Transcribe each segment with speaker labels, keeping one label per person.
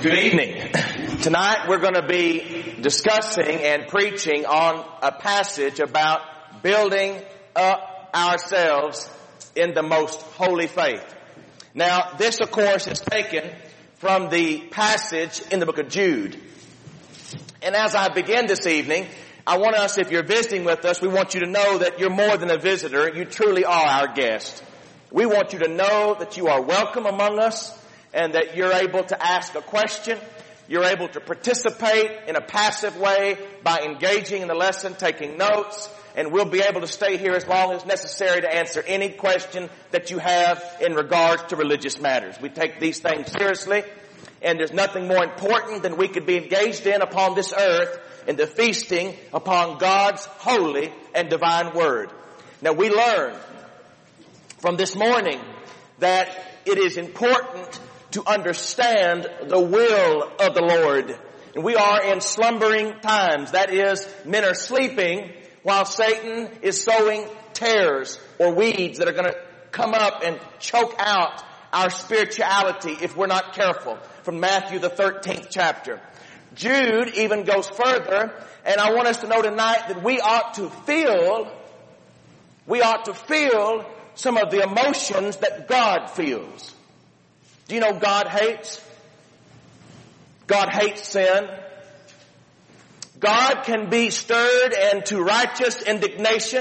Speaker 1: Good evening. Tonight we're going to be discussing and preaching on a passage about building up ourselves in the most holy faith. Now, this, of course, is taken from the passage in the book of Jude. And as I begin this evening, I want us, if you're visiting with us, we want you to know that you're more than a visitor. You truly are our guest. We want you to know that you are welcome among us, and that you're able to ask a question. You're able to participate in a passive way by engaging in the lesson, taking notes, and we'll be able to stay here as long as necessary to answer any question that you have in regards to religious matters. We take these things seriously, and there's nothing more important than we could be engaged in upon this earth in the feasting upon God's holy and divine word. Now, we learned from this morning that it is important to understand the will of the Lord. And we are in slumbering times. That is, men are sleeping while Satan is sowing tares or weeds that are going to come up and choke out our spirituality if we're not careful. From Matthew the 13th chapter. Jude even goes further, and I want us to know tonight that we ought to feel some of the emotions that God feels. Do you know God hates? God hates sin. God can be stirred into righteous indignation.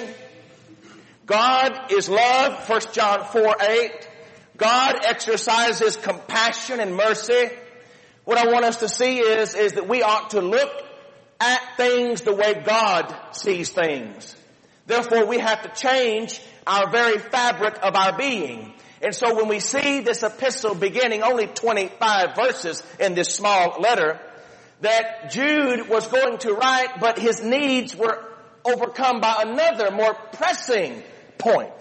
Speaker 1: God is love, 1 John 4:8. God exercises compassion and mercy. What I want us to see is that we ought to look at things the way God sees things. Therefore, we have to change our very fabric of our being. And so when we see this epistle beginning only 25 verses in this small letter, that Jude was going to write, but his needs were overcome by another more pressing point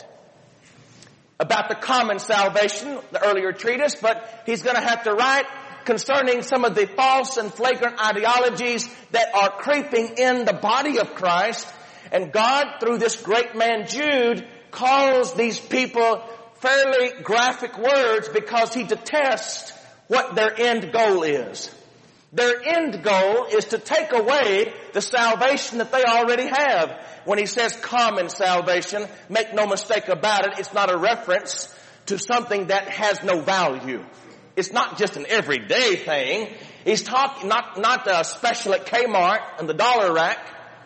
Speaker 1: about the common salvation, the earlier treatise, but he's going to have to write concerning some of the false and flagrant ideologies that are creeping in the body of Christ. And God, through this great man Jude, calls these people fairly graphic words because he detests what their end goal is. Their end goal is to take away the salvation that they already have. When he says common salvation, make no mistake about it, it's not a reference to something that has no value. It's not just an everyday thing. He's talking not special at Kmart and the dollar rack.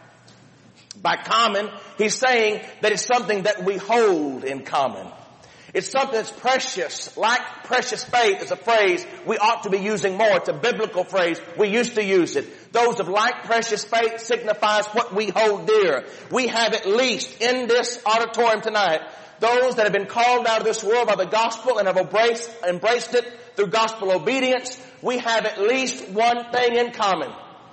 Speaker 1: By common, he's saying that it's something that we hold in common. It's something that's precious. Like precious faith is a phrase we ought to be using more. It's a biblical phrase. We used to use it. Those of like precious faith signifies what we hold dear. We have at least in this auditorium tonight those that have been called out of this world by the gospel and have embraced it through gospel obedience. We have at least one thing in common.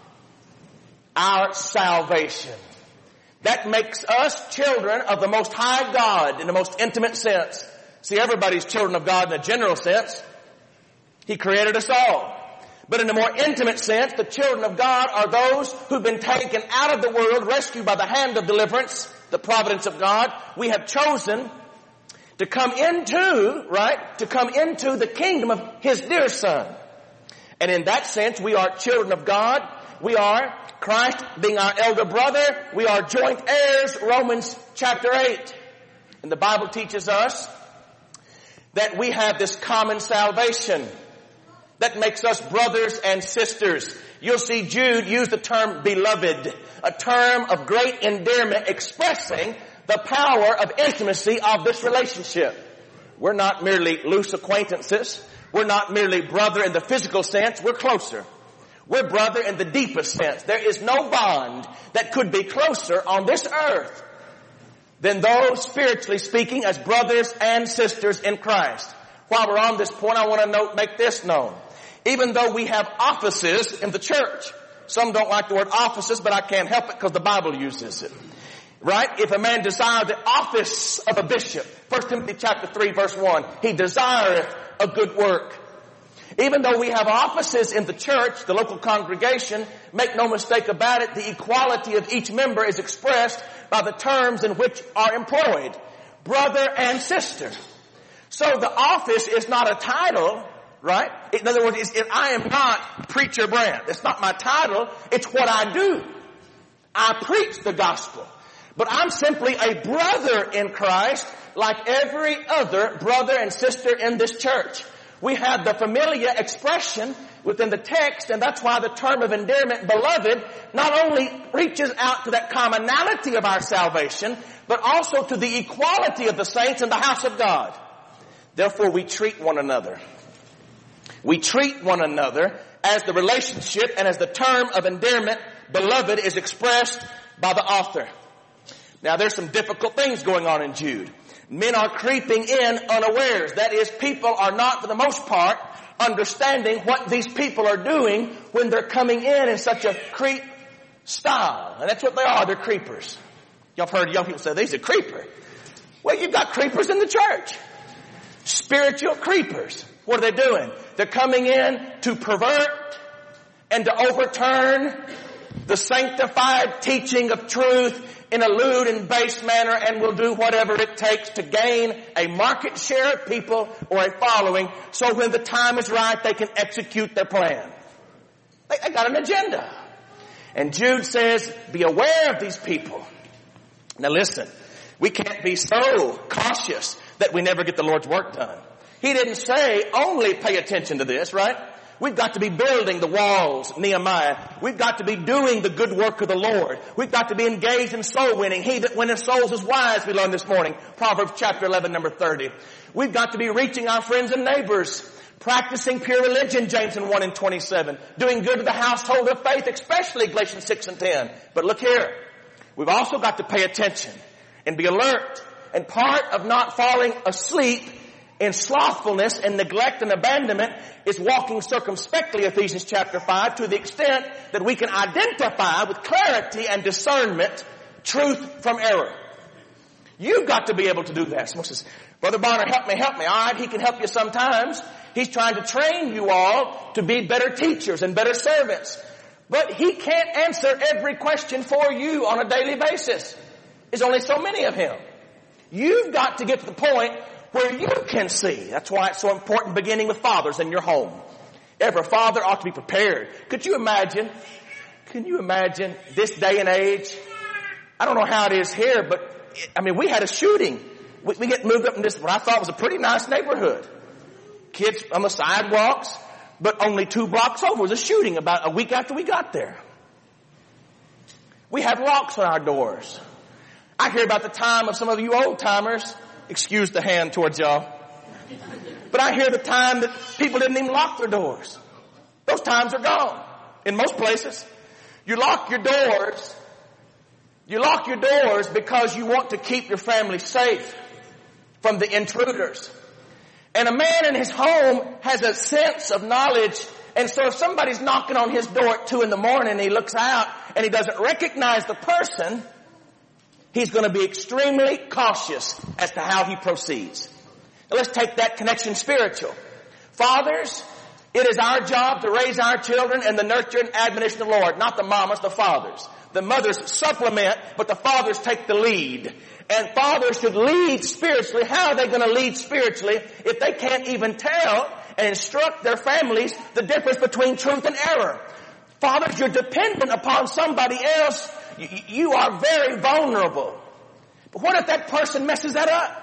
Speaker 1: Our salvation. That makes us children of the Most High God in the most intimate sense. See, everybody's children of God in a general sense. He created us all. But in a more intimate sense, the children of God are those who've been taken out of the world, rescued by the hand of deliverance, the providence of God. We have chosen to come into the kingdom of His dear Son. And in that sense, we are children of God. We are, Christ being our elder brother, we are joint heirs, Romans chapter 8. And the Bible teaches us that we have this common salvation that makes us brothers and sisters. You'll see Jude use the term beloved, a term of great endearment expressing the power of intimacy of this relationship. We're not merely loose acquaintances. We're not merely brother in the physical sense. We're closer. We're brother in the deepest sense. There is no bond that could be closer on this earth than those, spiritually speaking, as brothers and sisters in Christ. While we're on this point, I want to make this known. Even though we have offices in the church, some don't like the word offices, but I can't help it because the Bible uses it. Right? If a man desire the office of a bishop, 1 Timothy chapter 3 verse 1, he desireth a good work. Even though we have offices in the church, the local congregation, make no mistake about it, the equality of each member is expressed by the terms in which are employed. Brother and sister. So the office is not a title, right? In other words, I am not Preacher Brant. It's not my title. It's what I do. I preach the gospel. But I'm simply a brother in Christ like every other brother and sister in this church. We have the familiar expression within the text, and that's why the term of endearment, beloved, not only reaches out to that commonality of our salvation, but also to the equality of the saints in the house of God. Therefore, we treat one another. We treat one another as the relationship and as the term of endearment, beloved, is expressed by the author. Now, there's some difficult things going on in Jude. Men are creeping in unawares. That is, people are not, for the most part, understanding what these people are doing when they're coming in such a creep style. And that's what they are. They're creepers. Y'all have heard young people say, they're a creeper. Well, you've got creepers in the church. Spiritual creepers. What are they doing? They're coming in to pervert and to overturn the sanctified teaching of truth in a lewd and base manner, and will do whatever it takes to gain a market share of people or a following, so when the time is right, they can execute their plan. They got an agenda. And Jude says, be aware of these people. Now listen, we can't be so cautious that we never get the Lord's work done. He didn't say only pay attention to this, right? We've got to be building the walls, Nehemiah. We've got to be doing the good work of the Lord. We've got to be engaged in soul winning. He that winneth souls is wise, we learned this morning. Proverbs chapter 11, number 30. We've got to be reaching our friends and neighbors, practicing pure religion, James 1 and 27. Doing good to the household of faith, especially Galatians 6 and 10. But look here. We've also got to pay attention and be alert. And part of not falling asleep in slothfulness and neglect and abandonment is walking circumspectly, Ephesians chapter 5, to the extent that we can identify with clarity and discernment truth from error. You've got to be able to do that. Someone says, Brother Bonner, help me. All right, he can help you sometimes. He's trying to train you all to be better teachers and better servants. But he can't answer every question for you on a daily basis. There's only so many of him. You've got to get to the point where you can see. That's why it's so important beginning with fathers in your home. Every father ought to be prepared. Can you imagine this day and age? I don't know how it is here, but we had a shooting. We get moved up in this, what I thought was a pretty nice neighborhood. Kids on the sidewalks, but only 2 blocks over was a shooting about a week after we got there. We have locks on our doors. I hear about the time of some of you old timers. Excuse the hand towards y'all. But I hear the time that people didn't even lock their doors. Those times are gone in most places. You lock your doors. You lock your doors because you want to keep your family safe from the intruders. And a man in his home has a sense of knowledge. And so if somebody's knocking on his door at 2 a.m. and he looks out and he doesn't recognize the person, he's going to be extremely cautious as to how he proceeds. Now let's take that connection spiritual. Fathers, it is our job to raise our children in the nurture and admonition of the Lord, not the mamas, the fathers. The mothers supplement, but the fathers take the lead. And fathers should lead spiritually. How are they going to lead spiritually if they can't even tell and instruct their families the difference between truth and error? Fathers, you're dependent upon somebody else. You are very vulnerable. But what if that person messes that up?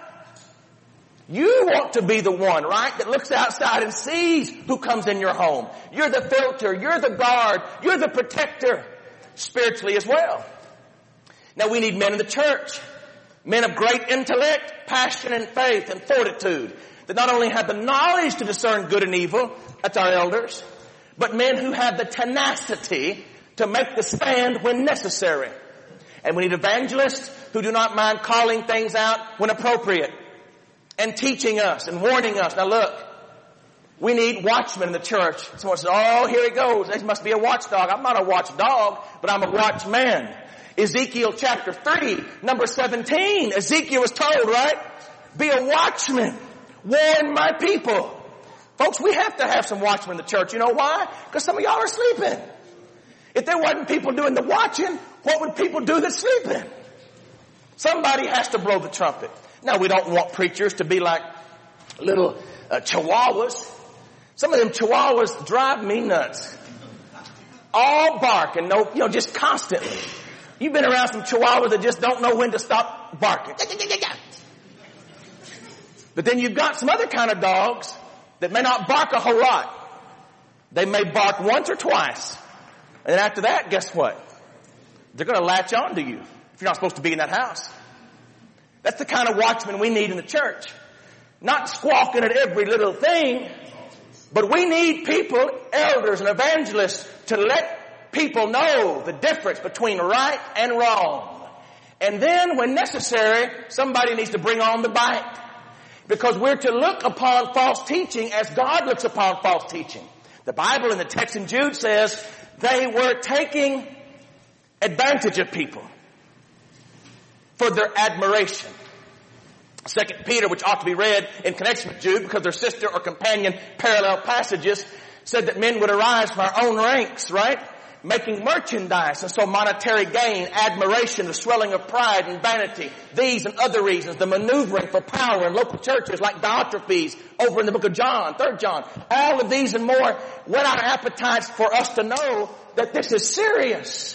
Speaker 1: You want to be the one, right, that looks outside and sees who comes in your home. You're the filter. You're the guard. You're the protector spiritually as well. Now we need men in the church. Men of great intellect, passion, and faith, and fortitude. That not only have the knowledge to discern good and evil, that's our elders, but men who have the tenacity to make the stand when necessary. And we need evangelists who do not mind calling things out when appropriate and teaching us and warning us. Now look, we need watchmen in the church. Someone says, oh, here he goes. There must be a watchdog. I'm not a watchdog, but I'm a watchman. Ezekiel chapter 3, number 17. Ezekiel was told, right? Be a watchman. Warn my people. Folks, we have to have some watchmen in the church. You know why? Because some of y'all are sleeping. If there wasn't people doing the watching, what would people do that's sleeping? Somebody has to blow the trumpet. Now, we don't want preachers to be like little chihuahuas. Some of them chihuahuas drive me nuts. All bark and just constantly. You've been around some chihuahuas that just don't know when to stop barking. But then you've got some other kind of dogs that may not bark a whole lot. They may bark once or twice. And then after that, guess what? They're going to latch on to you if you're not supposed to be in that house. That's the kind of watchman we need in the church. Not squawking at every little thing, but we need people, elders and evangelists, to let people know the difference between right and wrong. And then, when necessary, somebody needs to bring on the bite. Because we're to look upon false teaching as God looks upon false teaching. The Bible in the text in Jude says they were taking advantage of people for their admiration. 2 Peter, which ought to be read in connection with Jude because they're sister or companion parallel passages, said that men would arise from our own ranks, right? Making merchandise, and so monetary gain, admiration, the swelling of pride and vanity, these and other reasons, the maneuvering for power in local churches like Diotrephes over in the book of John, 3 John, all of these and more whet our appetites for us to know that this is serious.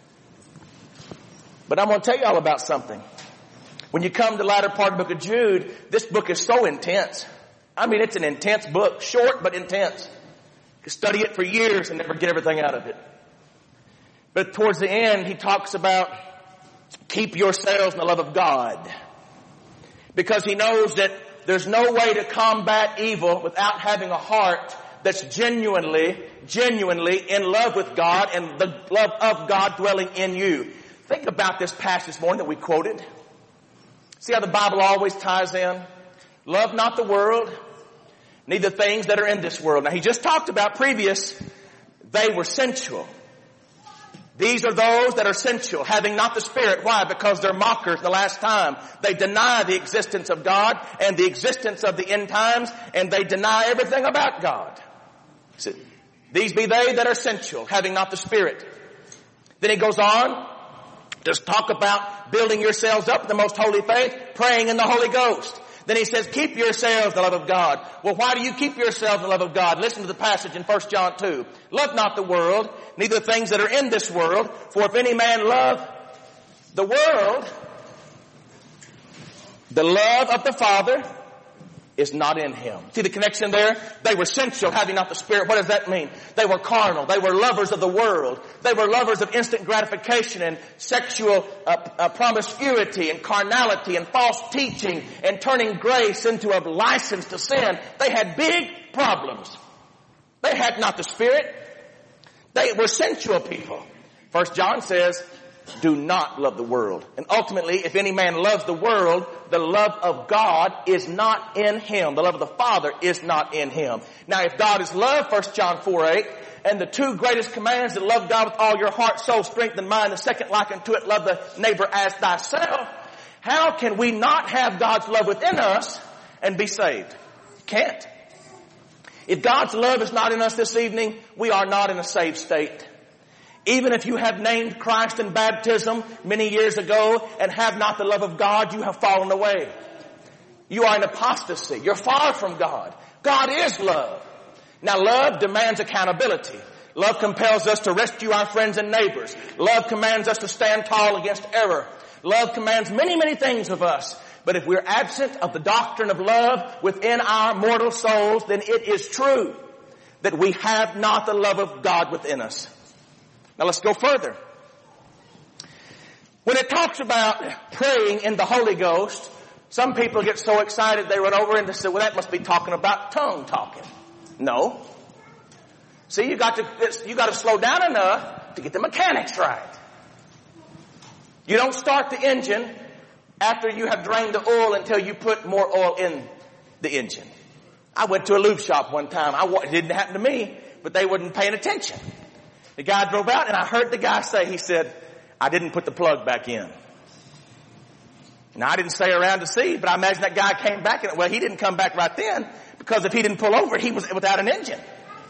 Speaker 1: But I'm going to tell you all about something. When you come to the latter part of the book of Jude, this book is so intense. I mean, it's an intense book, short but intense. You can study it for years and never get everything out of it. But towards the end, he talks about keep yourselves in the love of God. Because he knows that there's no way to combat evil without having a heart that's genuinely in love with God and the love of God dwelling in you. Think about this passage this morning that we quoted. See how the Bible always ties in? Love not the world, neither things that are in this world. Now he just talked about previous, they were sensual. These are those that are sensual, having not the Spirit. Why? Because they're mockers in the last time. They deny the existence of God and the existence of the end times, and they deny everything about God. See, these be they that are sensual, having not the Spirit. Then he goes on to talk about building yourselves up in the most holy faith, praying in the Holy Ghost. Then he says, keep yourselves in the love of God. Well, why do you keep yourselves in the love of God? Listen to the passage in 1 John 2. Love not the world, neither things that are in this world. For if any man love the world, the love of the Father is not in him. See the connection there? They were sensual, having not the Spirit. What does that mean? They were carnal. They were lovers of the world. They were lovers of instant gratification and sexual promiscuity and carnality and false teaching and turning grace into a license to sin. They had big problems. They had not the Spirit. They were sensual people. 1 John says, do not love the world. And ultimately, if any man loves the world, the love of God is not in him. The love of the Father is not in him. Now, if God is love, 1 John 4:8, and the two greatest commands that love God with all your heart, soul, strength, and mind, the second like unto it, love the neighbor as thyself, how can we not have God's love within us and be saved? Can't. If God's love is not in us this evening, we are not in a saved state. Even if you have named Christ in baptism many years ago and have not the love of God, you have fallen away. You are in apostasy. You're far from God. God is love. Now, love demands accountability. Love compels us to rescue our friends and neighbors. Love commands us to stand tall against error. Love commands many, many things of us. But if we're absent of the doctrine of love within our mortal souls, then it is true that we have not the love of God within us. Now let's go further. When it talks about praying in the Holy Ghost, some people get so excited they run over and they say, well, that must be talking about tongue talking. No. See, you got to slow down enough to get the mechanics right. You don't start the engine after you have drained the oil until you put more oil in the engine. I went to a lube shop one time. It didn't happen to me, but they wasn't paying attention. The guy drove out and I heard the guy say, he said, I didn't put the plug back in. Now I didn't stay around to see, but I imagine that guy came back and, well, he didn't come back right then because if he didn't pull over, he was without an engine.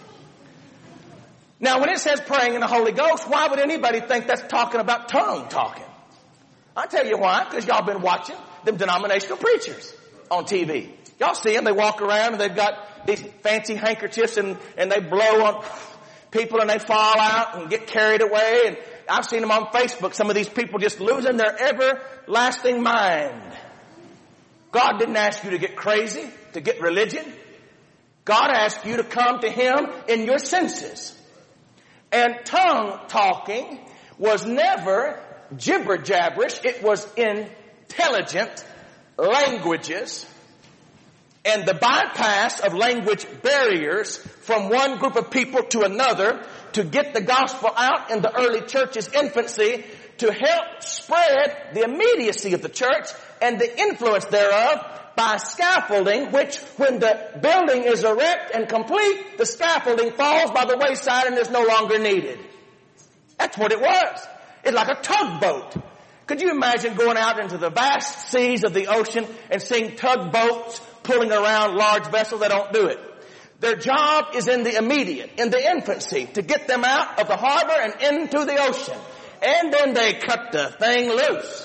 Speaker 1: Now when it says praying in the Holy Ghost, why would anybody think that's talking about tongue talking? I'll tell you why, because y'all been watching them denominational preachers on TV. Y'all see them, they walk around and they've got got these fancy handkerchiefs and they blow on people and they fall out and get carried away. And I've seen them on Facebook, some of these people just losing their everlasting mind. God didn't ask you to get crazy, to get religion. God asked you to come to Him in your senses. And tongue talking was never gibber jabberish. It was intelligent languages and the bypass of language barriers from one group of people to another to get the gospel out in the early church's infancy, to help spread the immediacy of the church and the influence thereof by scaffolding, which when the building is erect and complete, the scaffolding falls by the wayside and is no longer needed. That's what it was. It's like a tugboat. Could you imagine going out into the vast seas of the ocean and seeing tugboats pulling around large vessels? They don't do it. Their job is in the immediate, in the infancy, to get them out of the harbor and into the ocean. And then they cut the thing loose.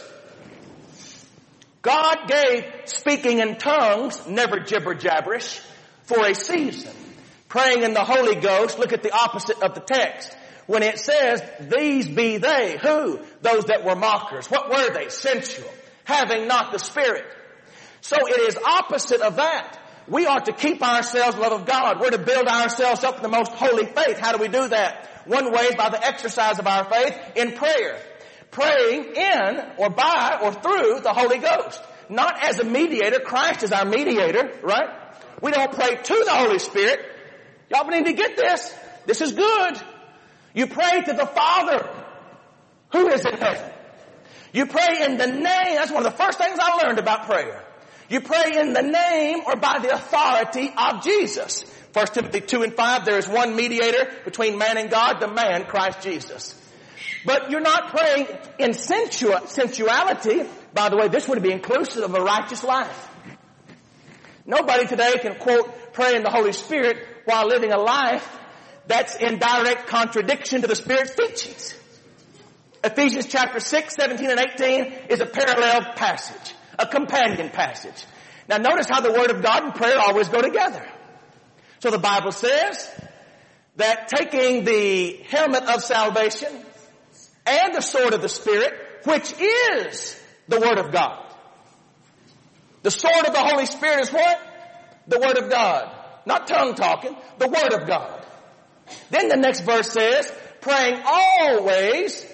Speaker 1: God gave speaking in tongues, never gibber jabberish, for a season. Praying in the Holy Ghost, look at the opposite of the text. When it says, these be they, who? Those that were mockers. What were they? Sensual, having not the Spirit. So it is opposite of that. We are to keep ourselves in the love of God. We're to build ourselves up in the most holy faith. How do we do that? One way is by the exercise of our faith in prayer. Praying in or by or through the Holy Ghost. Not as a mediator. Christ is our mediator, right? We don't pray to the Holy Spirit. Y'all need to get this. This is good. You pray to the Father who is in heaven. You pray in the name. That's one of the first things I learned about prayer. You pray in the name or by the authority of Jesus. 1 Timothy 2:5, there is one mediator between man and God, the man, Christ Jesus. But you're not praying in sensuality. By the way, this would be inclusive of a righteous life. Nobody today can, quote, pray in the Holy Spirit while living a life that's in direct contradiction to the Spirit's teachings. Ephesians chapter 6, 17 and 18 is a parallel passage, a companion passage. Now notice how the Word of God and prayer always go together. So the Bible says that taking the helmet of salvation and the sword of the Spirit, which is the Word of God. The sword of the Holy Spirit is what? The Word of God. Not tongue talking, the Word of God. Then the next verse says, praying always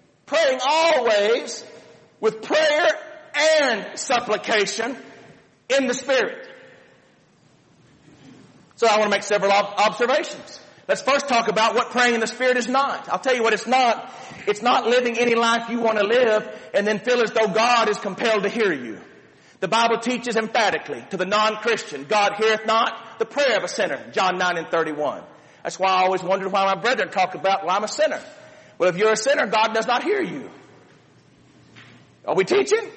Speaker 1: with prayer and supplication in the Spirit. So I want to make several observations. Let's first talk about what praying in the Spirit is not. I'll tell you what it's not. It's not living any life you want to live and then feel as though God is compelled to hear you. The Bible teaches emphatically to the non-Christian, God heareth not the prayer of a sinner, John 9:31. That's why I always wondered why my brethren talk about, well, I'm a sinner. Well, if you're a sinner, God does not hear you. Are we teaching?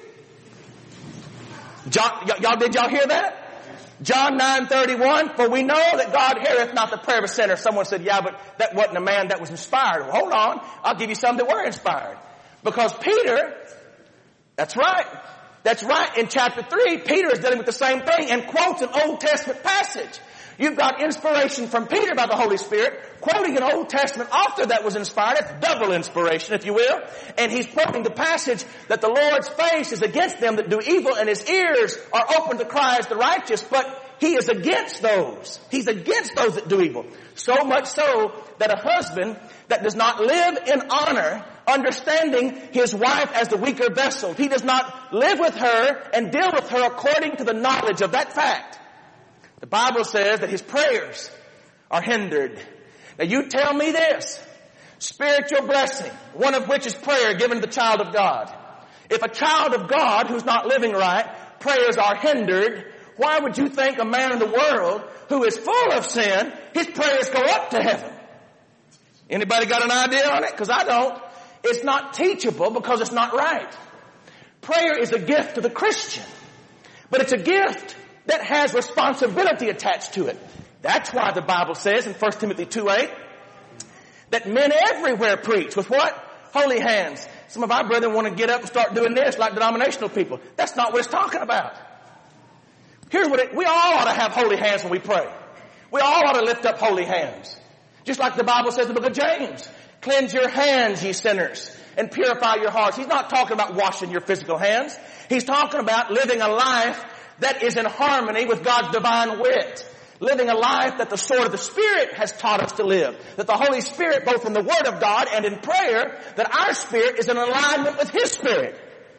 Speaker 1: Did y'all hear that? John 9:31, for we know that God heareth not the prayer of a sinner. Someone said, yeah, but that wasn't a man that was inspired. Well, hold on. I'll give you some that were inspired. Because Peter, that's right. In chapter 3, Peter is dealing with the same thing and quotes an Old Testament passage. You've got inspiration from Peter by the Holy Spirit, quoting an Old Testament author that was inspired. It's double inspiration, if you will. And he's quoting the passage that the Lord's face is against them that do evil and His ears are open to cry as the righteous. But He is against those. He's against those that do evil. So much so that a husband that does not live in honor, understanding his wife as the weaker vessel, he does not live with her and deal with her according to the knowledge of that fact. The Bible says that his prayers are hindered. Now you tell me this. Spiritual blessing, one of which is prayer given to the child of God. If a child of God who's not living right, prayers are hindered, why would you think a man in the world who is full of sin, his prayers go up to heaven? Anybody got an idea on it? Because I don't. It's not teachable because it's not right. Prayer is a gift to the Christian. But it's a gift that has responsibility attached to it. That's why the Bible says in 1 Timothy 2:8 that men everywhere preach with what? Holy hands. Some of our brethren want to get up and start doing this like denominational people. That's not what it's talking about. Here's what we all ought to have holy hands when we pray. We all ought to lift up holy hands. Just like the Bible says in the book of James. Cleanse your hands, ye sinners, and purify your hearts. He's not talking about washing your physical hands. He's talking about living a life that is in harmony with God's divine wit. Living a life that the sword of the Spirit has taught us to live. That the Holy Spirit, both in the Word of God and in prayer, that our spirit is in alignment with His Spirit.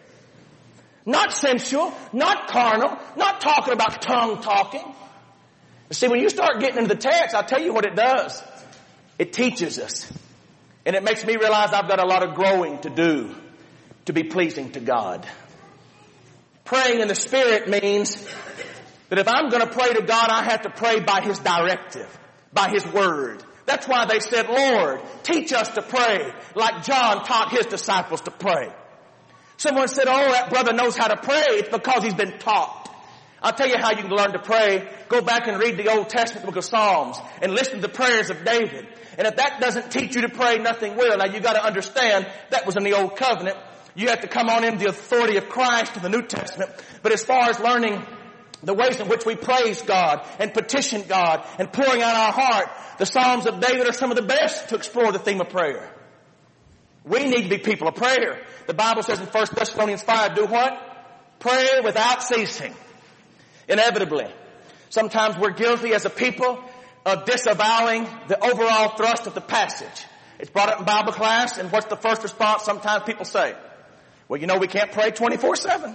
Speaker 1: Not sensual, not carnal, not talking about tongue talking. See, when you start getting into the text, I'll tell you what it does. It teaches us. And it makes me realize I've got a lot of growing to do to be pleasing to God. Praying in the Spirit means that if I'm going to pray to God, I have to pray by His directive, by His Word. That's why they said, Lord, teach us to pray like John taught his disciples to pray. Someone said, oh, that brother knows how to pray. It's because he's been taught. I'll tell you how you can learn to pray. Go back and read the Old Testament book of Psalms and listen to the prayers of David. And if that doesn't teach you to pray, nothing will. Now you got to understand that was in the Old Covenant. You have to come on in the authority of Christ in the New Testament. But as far as learning the ways in which we praise God and petition God and pouring out our heart, the Psalms of David are some of the best to explore the theme of prayer. We need to be people of prayer. The Bible says in 1 Thessalonians 5, do what? Pray without ceasing. Inevitably. Sometimes we're guilty as a people of disavowing the overall thrust of the passage. It's brought up in Bible class, and what's the first response? Sometimes people say, well, you know, we can't pray 24/7.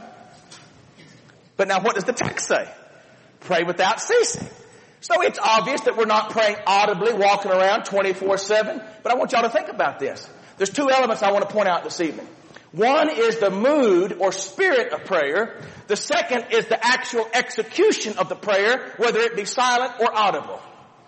Speaker 1: But now what does the text say? Pray without ceasing. So it's obvious that we're not praying audibly, walking around 24/7. But I want y'all to think about this. There's two elements I want to point out this evening. One is the mood or spirit of prayer. The second is the actual execution of the prayer, whether it be silent or audible.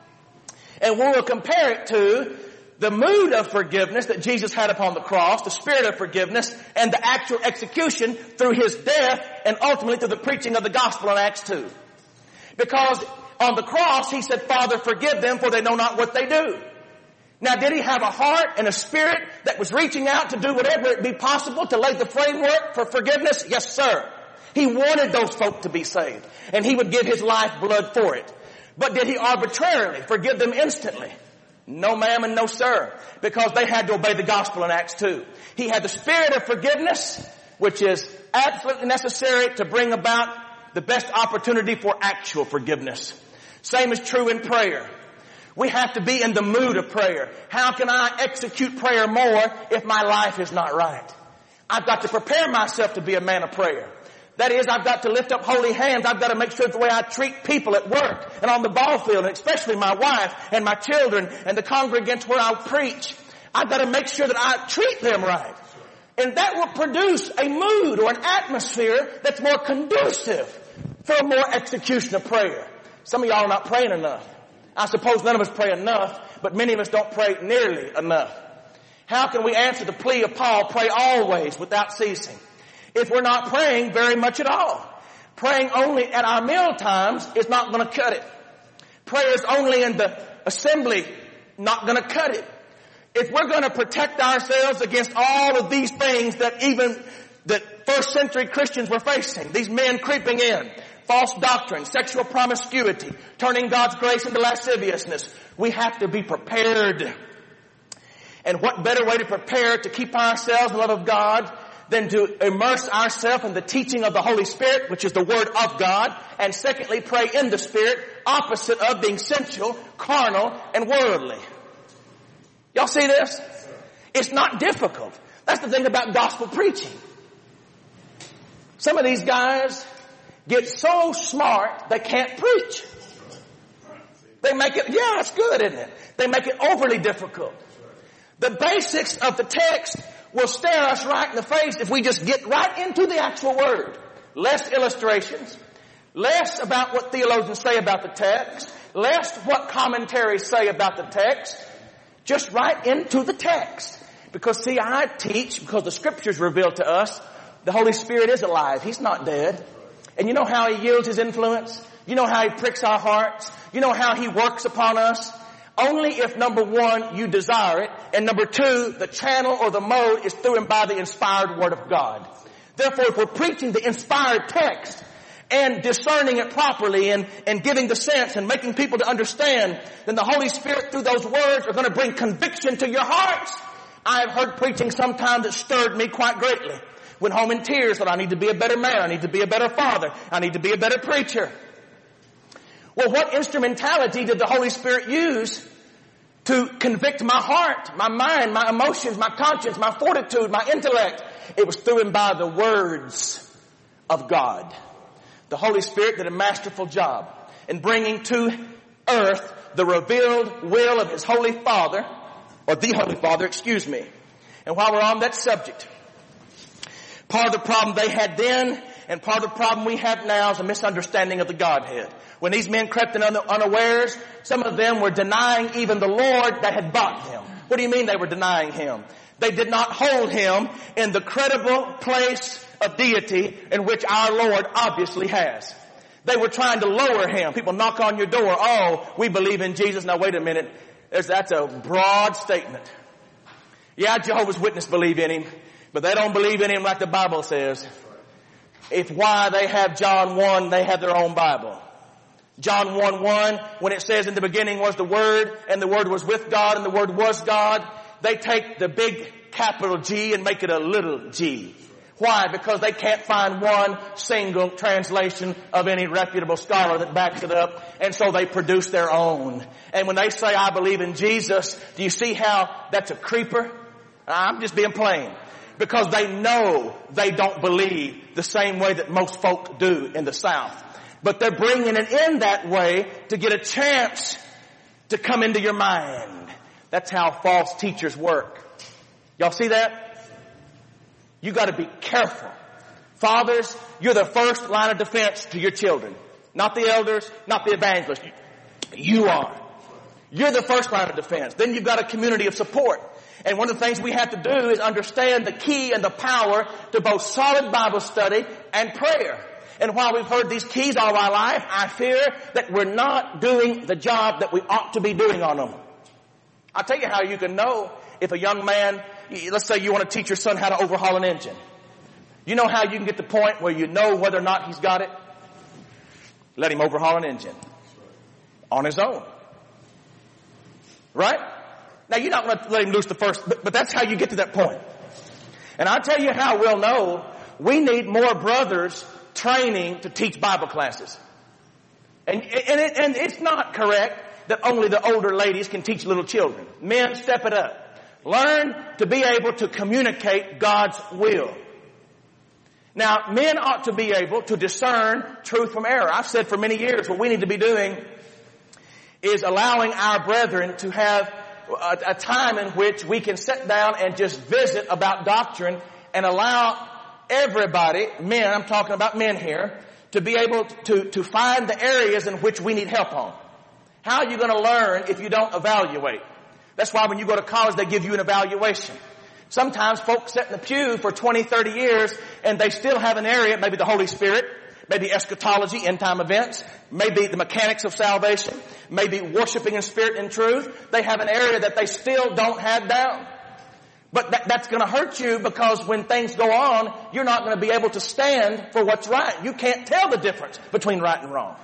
Speaker 1: And we will compare it to the mood of forgiveness that Jesus had upon the cross, the spirit of forgiveness, and the actual execution through His death and ultimately through the preaching of the gospel in Acts 2. Because on the cross He said, Father, forgive them, for they know not what they do. Now, did He have a heart and a spirit that was reaching out to do whatever it be possible to lay the framework for forgiveness? Yes, sir. He wanted those folk to be saved, and He would give His lifeblood for it. But did He arbitrarily forgive them instantly? No, ma'am, and no, sir, because they had to obey the gospel in Acts 2. He had the spirit of forgiveness, which is absolutely necessary to bring about the best opportunity for actual forgiveness. Same is true in prayer. We have to be in the mood of prayer. How can I execute prayer more if my life is not right? I've got to prepare myself to be a man of prayer. That is, I've got to lift up holy hands. I've got to make sure that the way I treat people at work and on the ball field, and especially my wife and my children and the congregants where I preach, I've got to make sure that I treat them right. And that will produce a mood or an atmosphere that's more conducive for a more execution of prayer. Some of y'all are not praying enough. I suppose none of us pray enough, but many of us don't pray nearly enough. How can we answer the plea of Paul, pray always without ceasing, if we're not praying very much at all? Praying only at our meal times is not going to cut it. Prayers only in the assembly, not going to cut it. If we're going to protect ourselves against all of these things that even the first century Christians were facing, these men creeping in, false doctrine, sexual promiscuity, turning God's grace into lasciviousness, we have to be prepared. And what better way to prepare to keep ourselves in the love of God than to immerse ourselves in the teaching of the Holy Spirit, which is the Word of God, and secondly, pray in the Spirit, opposite of being sensual, carnal, and worldly. Y'all see this? It's not difficult. That's the thing about gospel preaching. Some of these guys get so smart they can't preach. They make it, yeah, it's good, isn't it? They make it overly difficult. The basics of the text will stare us right in the face if we just get right into the actual word. Less illustrations, less about what theologians say about the text, less what commentaries say about the text, just right into the text. Because see, I teach, because the Scriptures reveal to us, the Holy Spirit is alive. He's not dead. And you know how He yields His influence? You know how He pricks our hearts? You know how He works upon us? Only if, number one, you desire it, and number two, the channel or the mode is through and by the inspired Word of God. Therefore, if we're preaching the inspired text, and discerning it properly and giving the sense and making people to understand, then the Holy Spirit through those words are going to bring conviction to your hearts. I have heard preaching sometimes that stirred me quite greatly. Went home in tears that I need to be a better man, I need to be a better father, I need to be a better preacher. Well, what instrumentality did the Holy Spirit use to convict my heart, my mind, my emotions, my conscience, my fortitude, my intellect? It was through and by the words of God. The Holy Spirit did a masterful job in bringing to earth the revealed will of His Holy Father, or the Holy Father, excuse me. And while we're on that subject, part of the problem they had then and part of the problem we have now is a misunderstanding of the Godhead. When these men crept in unawares, some of them were denying even the Lord that had bought them. What do you mean they were denying Him? They did not hold Him in the credible place of deity in which our Lord obviously has. They were trying to lower Him. People knock on your door. Oh, we believe in Jesus. Now wait a minute. That's a broad statement. Yeah, Jehovah's Witnesses believe in Him, but they don't believe in Him like the Bible says. It's why they have John 1, they have their own Bible. John 1:1, when it says in the beginning was the Word, and the Word was with God, and the Word was God, they take the big capital G and make it a little g. Why? Because they can't find one single translation of any reputable scholar that backs it up, and so they produce their own. And when they say, I believe in Jesus, do you see how that's a creeper? I'm just being plain. Because they know they don't believe the same way that most folk do in the South. But they're bringing it in that way to get a chance to come into your mind. That's how false teachers work. Y'all see that? You got to be careful. Fathers, you're the first line of defense to your children. Not the elders, not the evangelists. You are. You're the first line of defense. Then you've got a community of support. And one of the things we have to do is understand the key and the power to both solid Bible study and prayer. And while we've heard these keys all our life, I fear that we're not doing the job that we ought to be doing on them. I'll tell you how you can know if a young man, let's say you want to teach your son how to overhaul an engine. You know how you can get to the point where you know whether or not he's got it? Let him overhaul an engine on his own. Right? Now you're not going to let him loose the first, but that's how you get to that point. And I'll tell you how we'll know. We need more brothers training to teach Bible classes. And it's not correct that only the older ladies can teach little children. Men, step it up. Learn to be able to communicate God's will. Now, men ought to be able to discern truth from error. I've said for many years what we need to be doing is allowing our brethren to have a time in which we can sit down and just visit about doctrine and allow everybody, men, I'm talking about men here, to be able to find the areas in which we need help on. How are you going to learn if you don't evaluate? That's why when you go to college, they give you an evaluation. Sometimes folks sit in the pew for 20, 30 years, and they still have an area, maybe the Holy Spirit, maybe eschatology, end-time events, maybe the mechanics of salvation, maybe worshiping in spirit and truth. They have an area that they still don't have down. But that's going to hurt you because when things go on, you're not going to be able to stand for what's right. You can't tell the difference between right and wrong.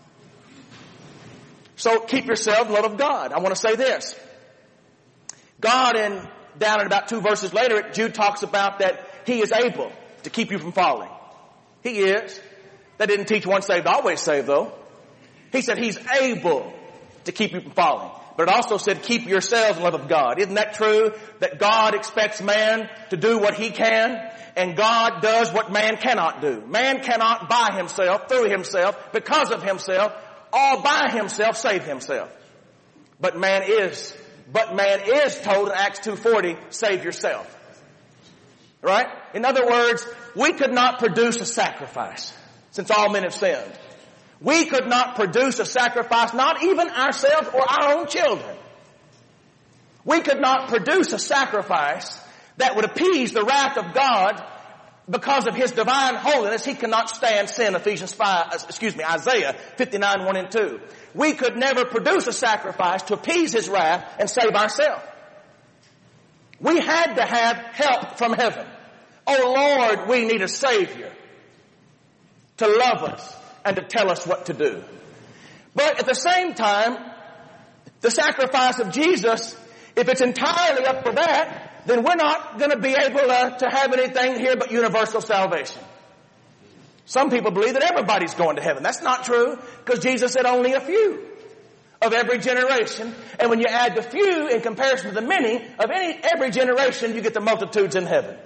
Speaker 1: So keep yourself in love of God. I want to say this. God, down in about 2 verses later, Jude talks about that He is able to keep you from falling. He is. That didn't teach once saved, always saved, though. He said He's able to keep you from falling. But it also said, keep yourselves in love of God. Isn't that true? That God expects man to do what he can, and God does what man cannot do. Man cannot by himself, through himself, because of himself, all by himself save himself. But man is told in Acts 2:40, save yourself. Right? In other words, we could not produce a sacrifice since all men have sinned. We could not produce a sacrifice, not even ourselves or our own children. We could not produce a sacrifice that would appease the wrath of God because of His divine holiness. He cannot stand sin, Isaiah 59:1-2. We could never produce a sacrifice to appease His wrath and save ourselves. We had to have help from heaven. Oh Lord, we need a Savior. to love us, and to tell us what to do. But at the same time, the sacrifice of Jesus, if it's entirely up for that, then we're not going to be able to have anything here but universal salvation. Some people believe that everybody's going to heaven. That's not true, because Jesus said only a few of every generation. And when you add the few in comparison to the many of every generation, you get the multitudes in heaven.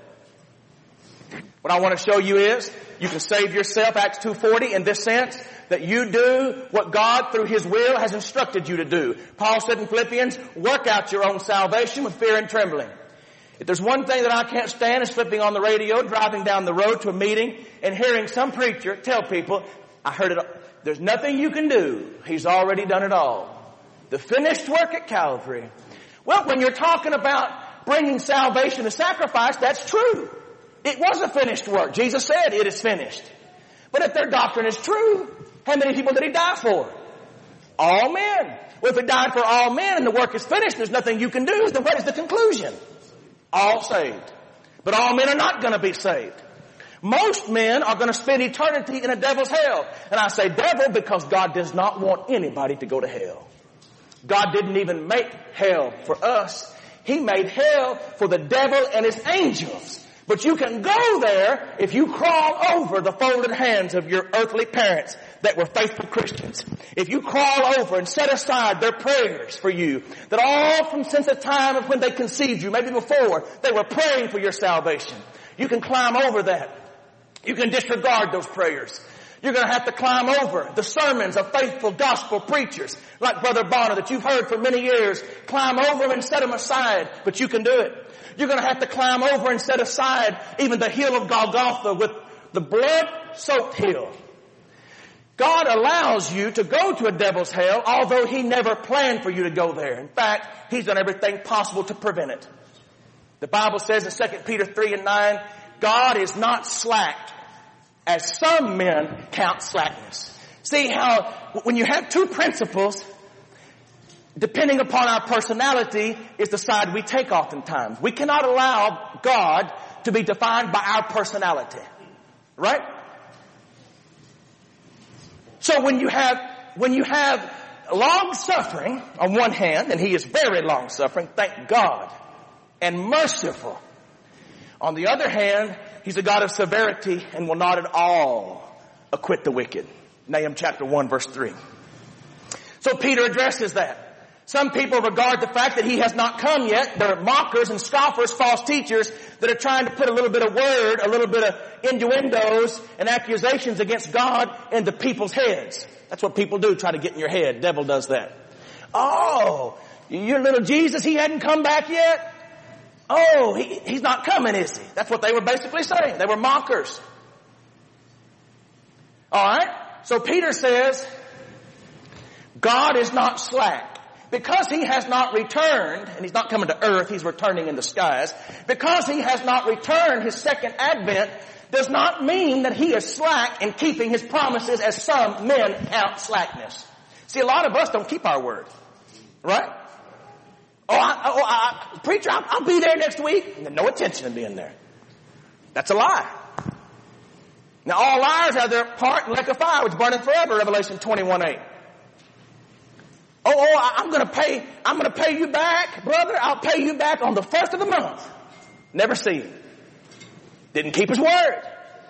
Speaker 1: What I want to show you is you can save yourself, Acts 2:40, in this sense, that you do what God through His will has instructed you to do. Paul said in Philippians, work out your own salvation with fear and trembling. If there's one thing that I can't stand is flipping on the radio, driving down the road to a meeting, and hearing some preacher tell people, I heard it, there's nothing you can do. He's already done it all. The finished work at Calvary. Well, when you're talking about bringing salvation to sacrifice, that's true. It was a finished work. Jesus said it is finished. But if their doctrine is true, how many people did He die for? All men. Well, if He died for all men and the work is finished, there's nothing you can do, then what is the conclusion? All saved. But all men are not going to be saved. Most men are going to spend eternity in a devil's hell. And I say devil because God does not want anybody to go to hell. God didn't even make hell for us. He made hell for the devil and his angels. But you can go there if you crawl over the folded hands of your earthly parents that were faithful Christians. If you crawl over and set aside their prayers for you, that all from since the time of when they conceived you, maybe before, they were praying for your salvation. You can climb over that. You can disregard those prayers. You're going to have to climb over the sermons of faithful gospel preachers like Brother Bonner that you've heard for many years. Climb over them and set them aside, but you can do it. You're going to have to climb over and set aside even the hill of Golgotha with the blood-soaked hill. God allows you to go to a devil's hell, although He never planned for you to go there. In fact, He's done everything possible to prevent it. The Bible says in 2 Peter 3:9, God is not slack, as some men count slackness. See how when you have two principles, depending upon our personality is the side we take oftentimes. We cannot allow God to be defined by our personality. Right? So when you have long suffering on one hand, and He is very long suffering, thank God, and merciful. On the other hand, He's a God of severity and will not at all acquit the wicked. Nahum chapter 1 verse 3. So Peter addresses that. Some people regard the fact that He has not come yet. They're mockers and scoffers, false teachers that are trying to put a little bit of word, a little bit of innuendos and accusations against God into people's heads. That's what people do, try to get in your head. The devil does that. Oh, your little Jesus, He hadn't come back yet? Oh, He's not coming, is He? That's what they were basically saying. They were mockers. Alright? So Peter says, God is not slack. Because He has not returned, and He's not coming to earth, He's returning in the skies. Because He has not returned, His second advent does not mean that He is slack in keeping His promises as some men count slackness. See, a lot of us don't keep our word. Right? Preacher, I'll be there next week. No intention of being there. That's a lie. Now all liars have their part in the lake of fire which burneth forever, Revelation 21:8. I'm gonna pay you back, brother. I'll pay you back on the first of the month. Never see him. Didn't keep his word.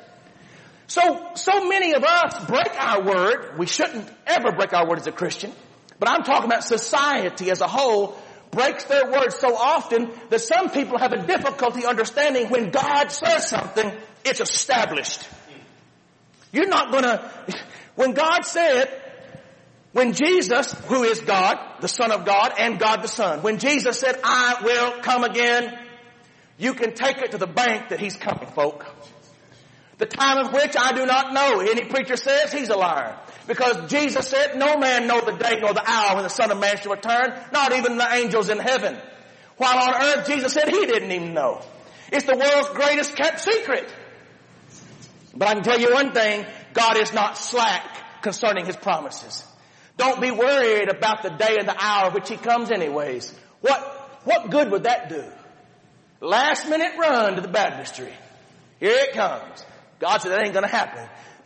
Speaker 1: So many of us break our word. We shouldn't ever break our word as a Christian. But I'm talking about society as a whole breaks their word so often that some people have a difficulty understanding when God says something, it's established. You're not gonna, when God said, when Jesus, who is God, the Son of God, and God the Son, when Jesus said, I will come again, you can take it to the bank that He's coming, folk. The time of which I do not know. Any preacher says he's a liar. Because Jesus said, no man know the day nor the hour when the Son of Man shall return, not even the angels in heaven. While on earth, Jesus said He didn't even know. It's the world's greatest kept secret. But I can tell you one thing, God is not slack concerning His promises. Don't be worried about the day and the hour which He comes anyways. What good would that do? Last minute run to the baptistry. Here it comes. God said that ain't going to happen.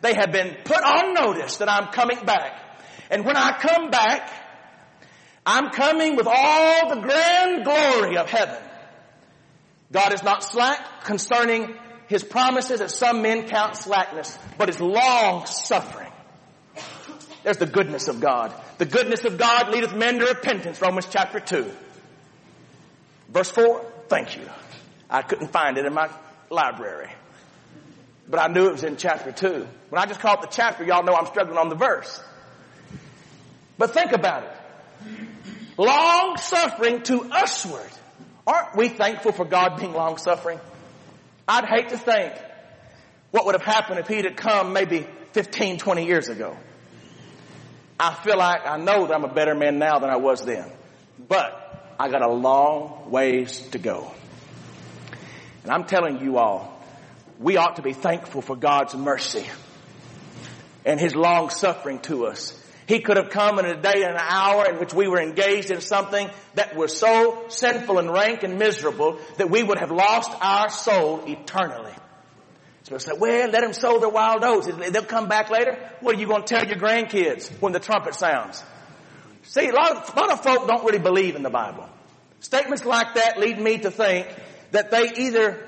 Speaker 1: They have been put on notice that I'm coming back. And when I come back, I'm coming with all the grand glory of heaven. God is not slack concerning His promises, as some men count slackness, but is long suffering. There's the goodness of God. The goodness of God leadeth men to repentance, Romans chapter 2. Verse 4, thank you. I couldn't find it in my library, but I knew it was in chapter 2. When I just call it the chapter, y'all know I'm struggling on the verse. But think about it. Long suffering to usward. Aren't we thankful for God being long suffering? I'd hate to think what would have happened if He'd have come maybe 15, 20 years ago. I feel like I know that I'm a better man now than I was then. But I got a long ways to go. And I'm telling you all, we ought to be thankful for God's mercy and His long suffering to us. He could have come in a day and an hour in which we were engaged in something that was so sinful and rank and miserable that we would have lost our soul eternally. So I said, well, let them sow their wild oats. They'll come back later. What are you going to tell your grandkids when the trumpet sounds? See, a lot of folk don't really believe in the Bible. Statements like that lead me to think that they either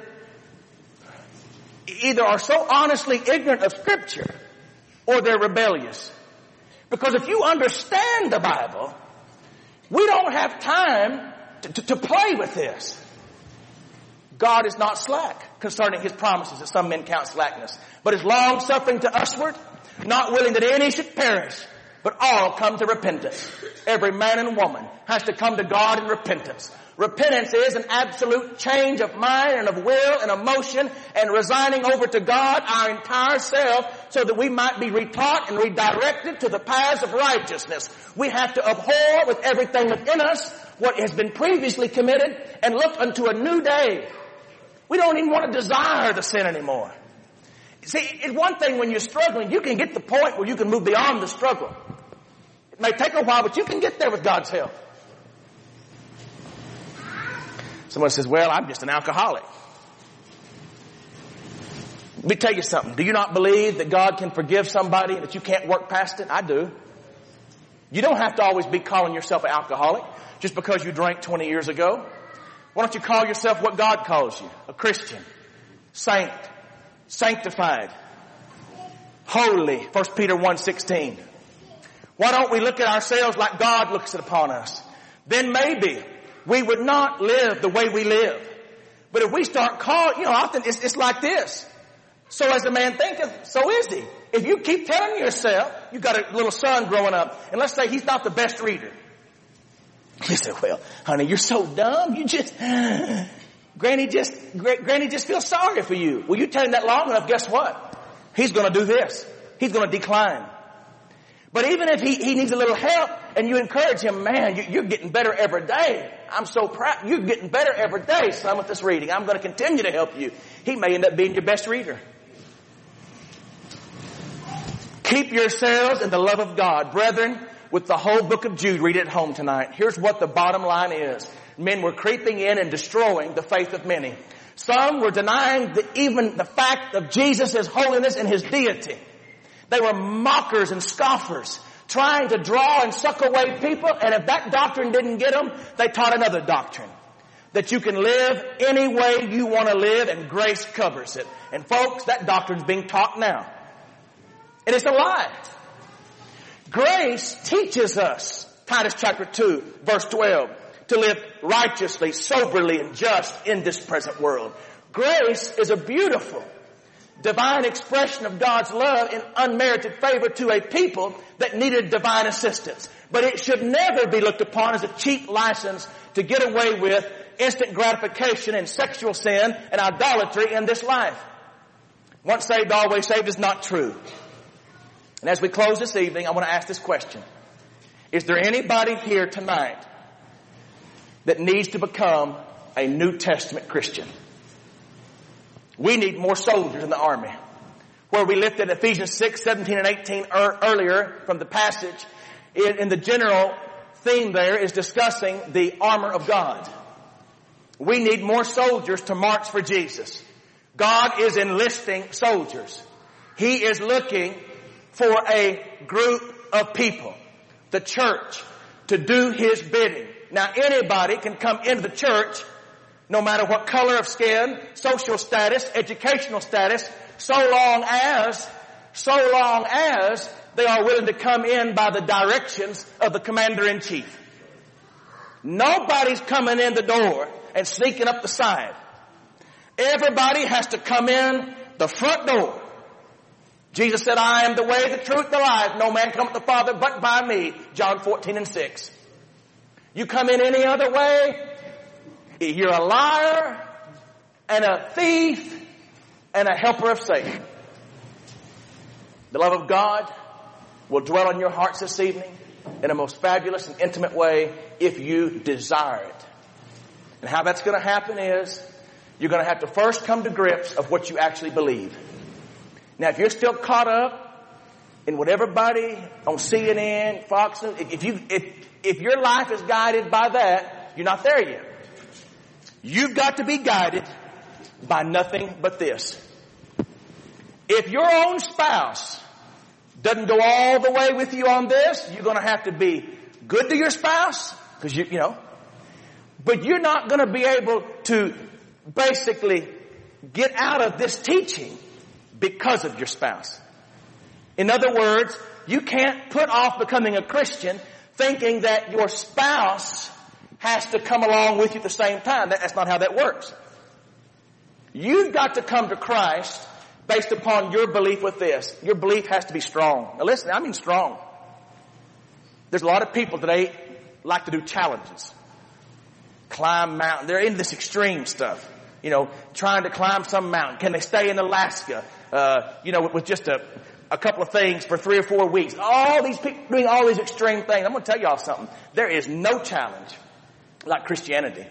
Speaker 1: are so honestly ignorant of Scripture or they're rebellious. Because if you understand the Bible, we don't have time to play with this. God is not slack concerning His promises, as some men count slackness, but is long suffering to usward, not willing that any should perish, but all come to repentance. Every man and woman has to come to God in repentance. Repentance is an absolute change of mind and of will and emotion and resigning over to God our entire self so that we might be retaught and redirected to the paths of righteousness. We have to abhor with everything within us what has been previously committed and look unto a new day. We don't even want to desire the sin anymore. See, it's one thing when you're struggling, you can get to the point where you can move beyond the struggle. It may take a while, but you can get there with God's help. Someone says, well, I'm just an alcoholic. Let me tell you something. Do you not believe that God can forgive somebody and that you can't work past it? I do. You don't have to always be calling yourself an alcoholic just because you drank 20 years ago. Why don't you call yourself what God calls you? A Christian, saint, sanctified, holy, 1 Peter 1:16. Why don't we look at ourselves like God looks upon us? Then maybe we would not live the way we live. But if we start calling, often it's like this. So as a man thinketh, so is he. If you keep telling yourself, you've got a little son growing up, and let's say he's not the best reader. You say, well, honey, you're so dumb. Granny just feels sorry for you. Well, you tell him that long enough, guess what? He's going to do this. He's going to decline. But even if he needs a little help and you encourage him, man, you're getting better every day. I'm so proud. You're getting better every day, son, with this reading. I'm going to continue to help you. He may end up being your best reader. Keep yourselves in the love of God. Brethren, with the whole book of Jude, read it at home tonight. Here's what the bottom line is. Men were creeping in and destroying the faith of many. Some were denying even the fact of Jesus' holiness and His deity. They were mockers and scoffers, trying to draw and suck away people, and if that doctrine didn't get them, they taught another doctrine. That you can live any way you want to live, and grace covers it. And folks, that doctrine's being taught now. And it's a lie. Grace teaches us, Titus chapter 2, verse 12, to live righteously, soberly, and just in this present world. Grace is a beautiful, divine expression of God's love in unmerited favor to a people that needed divine assistance. But it should never be looked upon as a cheap license to get away with instant gratification and sexual sin and idolatry in this life. Once saved, always saved is not true. And as we close this evening, I want to ask this question. Is there anybody here tonight that needs to become a New Testament Christian? We need more soldiers in the army. Where we lifted Ephesians 6, 17, and 18 earlier from the passage, in the general theme there is discussing the armor of God. We need more soldiers to march for Jesus. God is enlisting soldiers. He is looking for a group of people, the church, to do His bidding. Now anybody can come into the church, no matter what color of skin, social status, educational status, so long as they are willing to come in by the directions of the commander-in-chief. Nobody's coming in the door and sneaking up the side. Everybody has to come in the front door. Jesus said, I am the way, the truth, the life. No man cometh to the Father but by me. John 14:6. You come in any other way, you're a liar and a thief and a helper of Satan. The love of God will dwell in your hearts this evening in a most fabulous and intimate way if you desire it. And how that's going to happen is you're going to have to first come to grips of what you actually believe. Now, if you're still caught up in what everybody on CNN, Fox, if your life is guided by that, you're not there yet. You've got to be guided by nothing but this. If your own spouse doesn't go all the way with you on this, you're going to have to be good to your spouse, because but you're not going to be able to basically get out of this teaching because of your spouse. In other words, you can't put off becoming a Christian thinking that your spouse has to come along with you at the same time. That's not how that works. You've got to come to Christ based upon your belief with this. Your belief has to be strong. Now listen, I mean strong. There's a lot of people today like to do challenges. Climb mountain. They're into this extreme stuff. Trying to climb some mountain. Can they stay in Alaska, with just a couple of things for 3 or 4 weeks? All these people doing all these extreme things. I'm going to tell y'all something. There is no challenge like Christianity.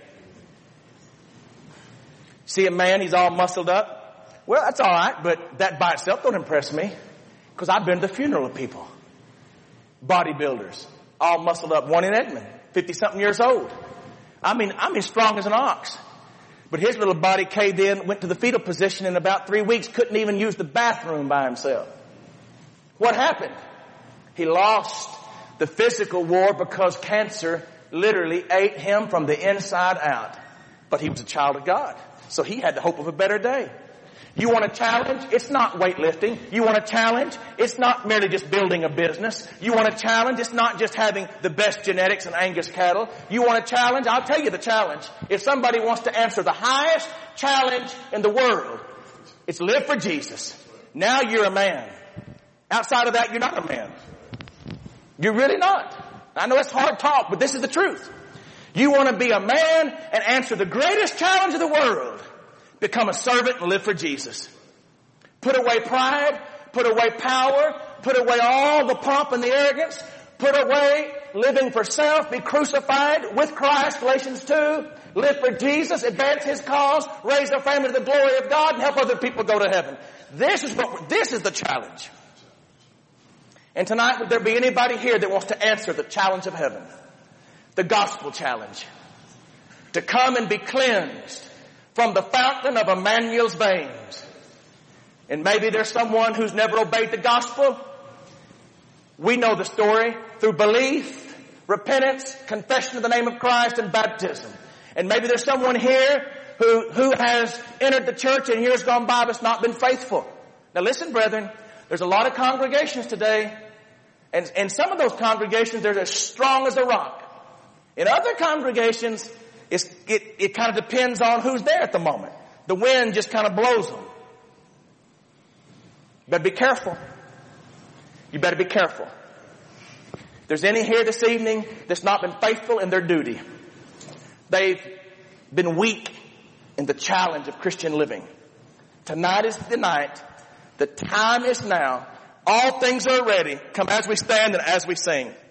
Speaker 1: See a man, he's all muscled up. Well, that's all right, but that by itself don't impress me, because I've been to the funeral of people. Bodybuilders, all muscled up. One in Edmond, 50-something years old. I mean, strong as an ox. But his little body caved in, went to the fetal position in about 3 weeks, couldn't even use the bathroom by himself. What happened? He lost the physical war because cancer literally ate him from the inside out. But he was a child of God, so he had the hope of a better day. You want a challenge? It's not weightlifting. You want a challenge? It's not merely just building a business. You want a challenge? It's not just having the best genetics and Angus cattle. You want a challenge? I'll tell you the challenge. If somebody wants to answer the highest challenge in the world, it's live for Jesus. Now you're a man. Outside of that, you're not a man. You're really not. I know it's hard talk, but this is the truth. You want to be a man and answer the greatest challenge of the world. Become a servant and live for Jesus. Put away pride, put away power, put away all the pomp and the arrogance, put away living for self, be crucified with Christ, Galatians 2, live for Jesus, advance His cause, raise a family to the glory of God, and help other people go to heaven. This is the challenge. And tonight, would there be anybody here that wants to answer the challenge of heaven? The gospel challenge. To come and be cleansed from the fountain of Emmanuel's veins. And maybe there's someone who's never obeyed the gospel. We know the story through belief, repentance, confession of the name of Christ, and baptism. And maybe there's someone here who has entered the church in years gone by but's not been faithful. Now listen, brethren, there's a lot of congregations today, and some of those congregations, they're as strong as a rock. In other congregations, it kind of depends on who's there at the moment. The wind just kind of blows them. But be careful. You better be careful. If there's any here this evening that's not been faithful in their duty, they've been weak in the challenge of Christian living. Tonight is the night. The time is now. All things are ready. Come as we stand and as we sing.